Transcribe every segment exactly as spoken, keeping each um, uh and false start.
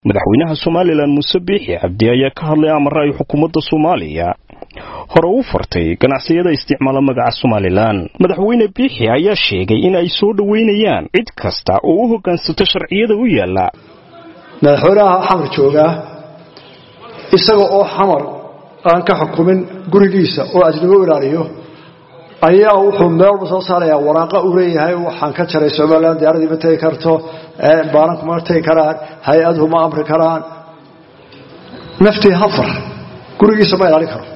madaxweynaha Soomaaliland Muuse Biixi Cabdi ayaa ka hadlay amar ay xukuumadda Soomaaliya hore u fartay ganacsiyada isticmaala magaca Soomaaliland. Madaxweyne Biixi ayaa sheegay in ay soo dhaweynayaan cid kasta oo u hoggaansato sharciyada u yaala. madaxweynaha xamar jooga isaga oo xamar aan ka xukumin gurigiisa oo ajnabi u ilaaliyo ayaa wuxuu meel soo saaraya waraaqa u leeyahay waxaan ka jaray Soomaaliland diyaaradii ma taagi karto ee baaranku ma taagi karaan hay'aduhu ma amri karaan naftii hafar gurigiisa ma ilaalin karo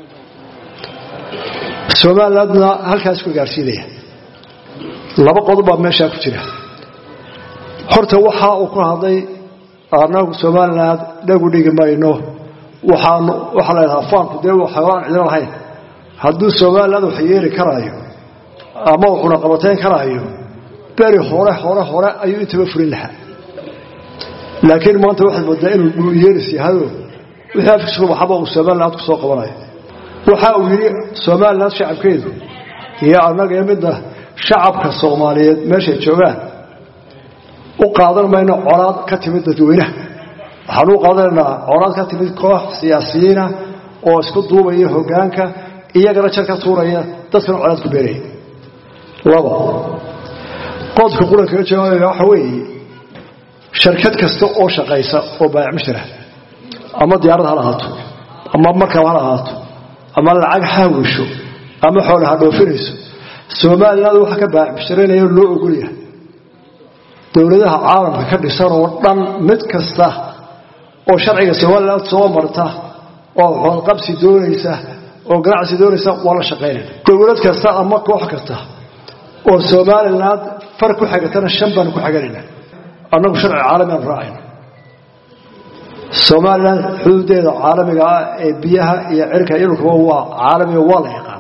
Soomaalilandna halkaas ku gaarsiinaya laba qodob baa meesha ku jira horta waxa uu ku hadlay anagu Soomaaliland dhagu dhigi mayno waxaan waxa la yiraahdaa faanku dee waxaan cidina lahayn hadduu Soomaaliland wax yeeri karaayo ama wuxuu qabateen karaayo bari hore hore hore ayuu inta furin lahaa laakiin maanta waxa moodaa inuu yeerisi hado wixii afkiisu waxba uu Soomaaliland ku soo qabanayo waxa uu yiri Soomaaliland shacabkeedu iyo anaga midda shacabka Soomaaliyeed meesha joogaan u qaadan mayno colaad ka timid dadweynaha waxaan u qaadanaa colaad ka timid koox siyaasiyiin oo isku duubaya hoggaanka iyagana jarka tuuraya dadkan colaad ku beeray laba qodka quranka jooga waxa weeye shirkad kasta oo shaqaysa oo baayac mushtara ama diyaarad hala haato ama marka hala haato ama lacag haawisho ama xoolaha dhoofinayso Soomaaliland waxa ka baayac mushtaraynaya loo ogol yahay dawladaha caalamka ka dhisan oo dhan mid kasta oo sharciga Soomaaliland soo marta oo xool qabsi doonaysa oo ganacsi doonaysa wala shaqeynaa dawlad kasta ama koox kasta oo Soomaaliland farq ku xigtana shan baan ku xiganaynaa annagu sharci caalami ah raacayna Soomaaliland xuduudeeda caalamiga ah ee biyaha iyo cirka iyo dhulka waa caalami waa la yaqaan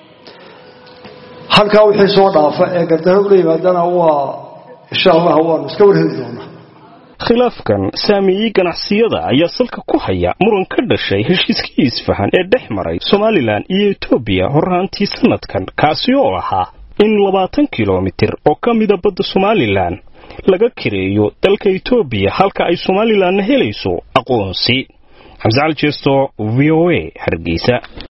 halka wixii soo dhaafa ee gardarro u yimaadana waa insha Allah waan iska warheli doonaa khilaafkan saamiyay ganacsiyada ayaa salka ku haya muran ka dhashay heshiiskii isfahan ee dhexmaray Soomaaliland iyo Itoobiya horaantii sanadkan kaasi oo ahaa in labaatan kiiloomitir oo ka mid ah badda Soomaaliland laga kireeyo dalka Itoobiya halka ay Soomaaliland helayso aqoonsi. Hamza Al Jesto, V O A, Hargeysa.